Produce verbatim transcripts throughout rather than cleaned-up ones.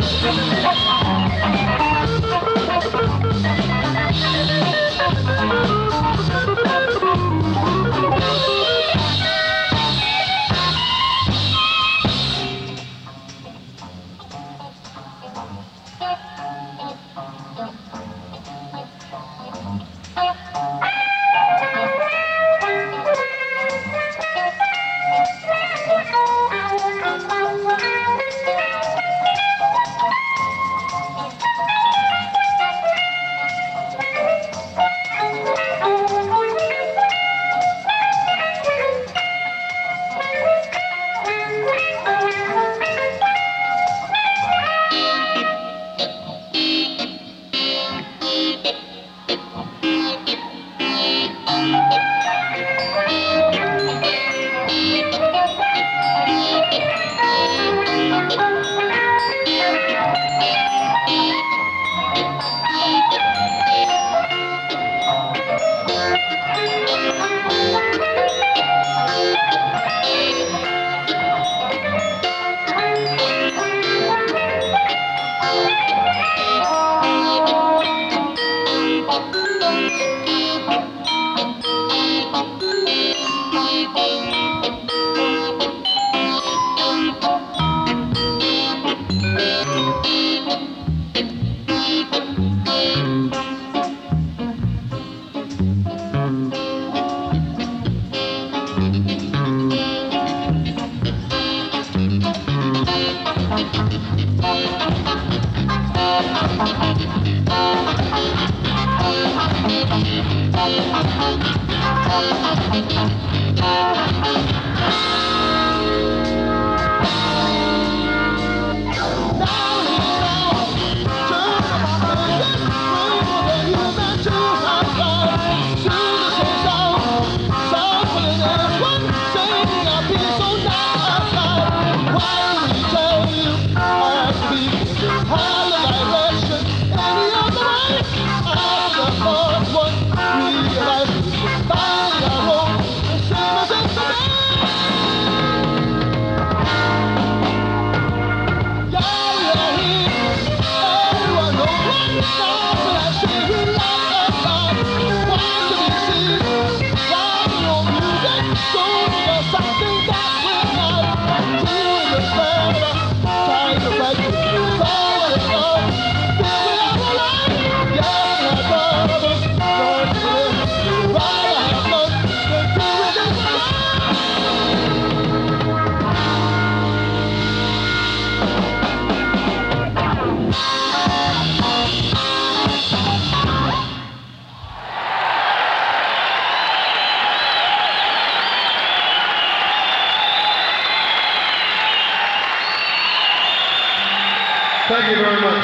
Thank you very much.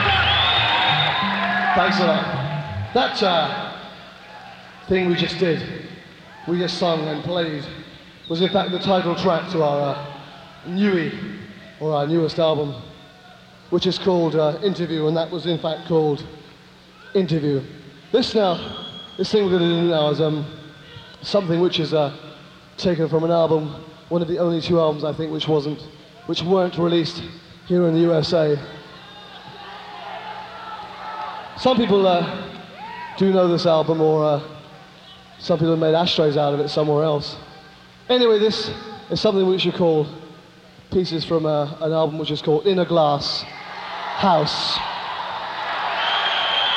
Thanks a lot. That uh, thing we just did, we just sung and played, was in fact the title track to our uh, newie, or our newest album, which is called uh, Interview, and that was in fact called Interview. This now, this thing we're going to do now is um, something which is uh, taken from an album, one of the only two albums I think which wasn't, which weren't released here in the U S A. Some people uh, do know this album, or uh, some people have made ashtrays out of it somewhere else. Anyway, this is something which you call pieces from uh, an album which is called In a Glass House.